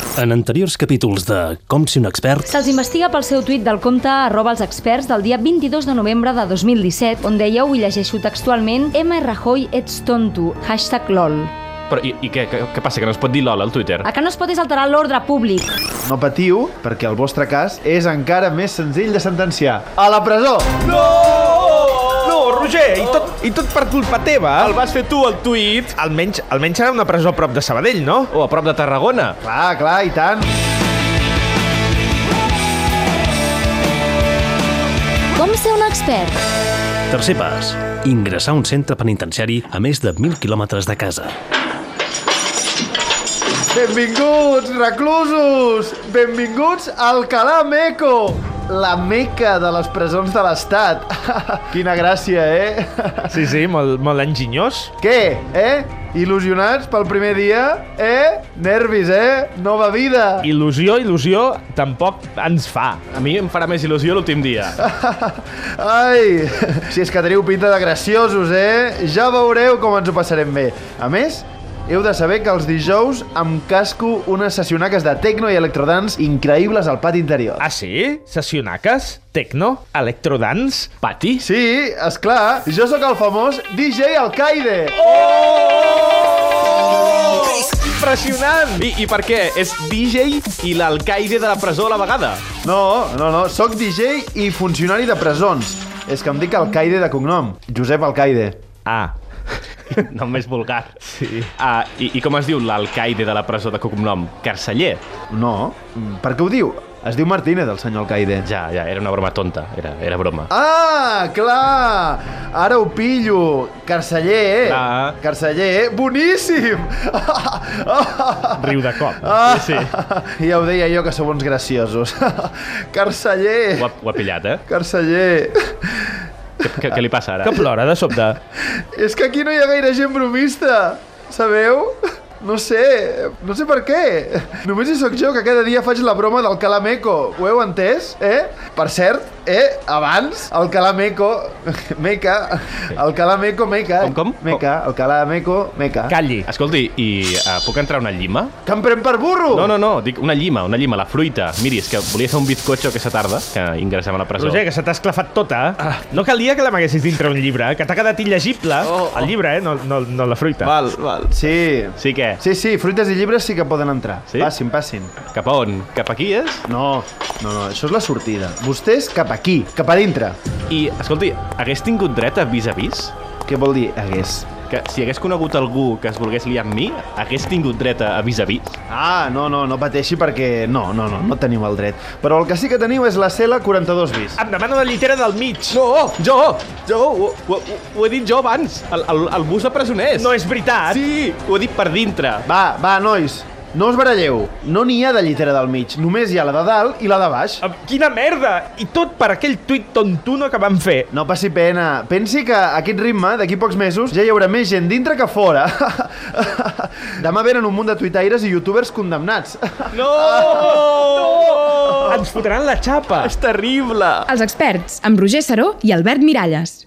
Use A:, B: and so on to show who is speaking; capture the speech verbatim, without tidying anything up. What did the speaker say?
A: En anteriors capítols de Com si un expert...
B: Se'ls investiga pel seu tuit del compte arroba els experts del dia vint-i-dos de novembre de dos mil disset, on dèieu, i llegeixo textualment, M. Rajoy ets tonto, hashtag lol.
C: Però i, i què, què, què passa, que no es pot dir lol al Twitter?
B: El que no es pot és alterar l'ordre públic.
D: No patiu, perquè el vostre cas és encara més senzill de sentenciar. A la presó!
E: No! No, Roger, i tot, i tot per culpa teva.
C: El vas fer tu, el tuit?
E: Almenys, almenys serà una presó a prop de Sabadell, no?
C: O a prop de Tarragona?
D: Clar, clar, i tant.
B: Com ser un expert?
A: Tercer pas. Ingressar a un centre penitenciari a més de mil quilòmetres de casa.
D: Benvinguts, reclusos! Benvinguts al Alcalá Meco! La meca de les presons de l'Estat. Quina gràcia, eh?
E: Sí, sí, molt, molt enginyós.
D: Què, eh? Il·lusionats pel primer dia? Eh? Nervis, eh? Nova vida.
E: Il·lusió, il·lusió, tampoc ens fa.
C: A mi em farà més il·lusió l'últim dia.
D: Ai, si és que teniu pinta de graciosos, eh? Ja veureu com ens ho passarem bé. A més, heu de saber que els dijous em casco unes sessionaques de tecno i electrodance increïbles al pati interior.
E: Ah, sí? Sessionaques? Tecno? Electrodance?
C: Pati?
D: Sí, esclar. Jo sóc el famós D J Alcaide.
E: Oh! Impressionant!
C: I, I per què? És D J i l'alcaide de la presó a la vegada?
D: No, no, no. Sóc D J i funcionari de presons. És que em dic Alcaide de cognom. Josep Alcaide.
E: Ah.
C: Nom més vulgar.
E: Sí.
C: Ah, i, I com es diu l'alcaide de la presó de cognom? Carceller?
D: No. Per què ho diu? Es diu Martínez, el senyor Alcaide.
C: Ja, ja, era una broma tonta. Era, era broma.
D: Ah, clar! Ara ho pillo. Carceller, eh?
C: Clar.
D: Carceller, eh? Boníssim!
E: Riu de cop.
D: Ah,
E: Sí, sí.
D: ja ho deia jo, que sou uns graciosos. Carceller!
C: Ho ha, ho ha pillat, eh?
D: Carceller!
C: Què, què, què li passa ara?
E: Que plora de sobte.
D: És que aquí no hi ha gaire gent bromista, sabeu? No sé, no sé per què. Només hi sóc jo que cada dia faig la broma del Alcalá Meco. Ho heu entès? Eh? Per cert, eh? Abans, Alcalá Meco... Meca. Alcalá Meco, Meca.
C: Com, com?
D: Meca, Alcalá Meco, Meca.
E: Calli.
C: Escolti, i uh, puc entrar una llima?
D: Que em pren per burro!
C: No, no, no, dic una llima, una llima, la fruita. Miri, és que volia fer un bizcocho aquesta tarda, que ingressem a la presó.
E: Roger, que se t'ha esclafat tota. Ah. No calia que l'amaguessis dintre un llibre, que t'ha quedat il·legible.
C: Oh, oh.
E: El llibre, eh? No, no, no la fruita.
C: Val, val.
D: Sí.
C: Sí, què?
D: Sí, sí, fruites i llibres sí que poden entrar.
C: Sí?
D: Passin, passin.
C: Cap a on? Cap aquí, és?
D: No, no, no, això és la sortida. Vostès cap aquí, cap a dintre.
C: I, escolti, hagués tingut dret a vis-a-vis?
D: Què vol dir, hagués?
C: Que si hagués conegut algú que es volgués liar amb mi, hagués tingut dret a vis-a-vis?
D: Ah, no, no, no pateixi perquè... No, no, no, no teniu el dret. Però el que sí que teniu és la cel·la quaranta-dos bis.
E: Em demano la llitera del mig.
C: No, jo! Jo! Ho, ho, ho he dit jo abans! El, el, el bus de presoners!
E: No és veritat.
C: Sí, ho he dit per dintre.
D: Va, va, nois, no us baralleu. No n'hi ha de llitera del mig, només hi ha la de dalt i la de baix.
E: Em, Quina merda! I tot per aquell tuit tontuno que vam fer.
D: No passi pena. Pensi que a aquest ritme, d'aquí pocs mesos, ja hi haurà més gent dintre que fora. Demà venen un munt de tuitaires i youtubers condemnats.
C: No!
E: No! Ens fotran la xapa.
C: És terrible!
F: Els experts, amb Roger Saró i Albert Miralles.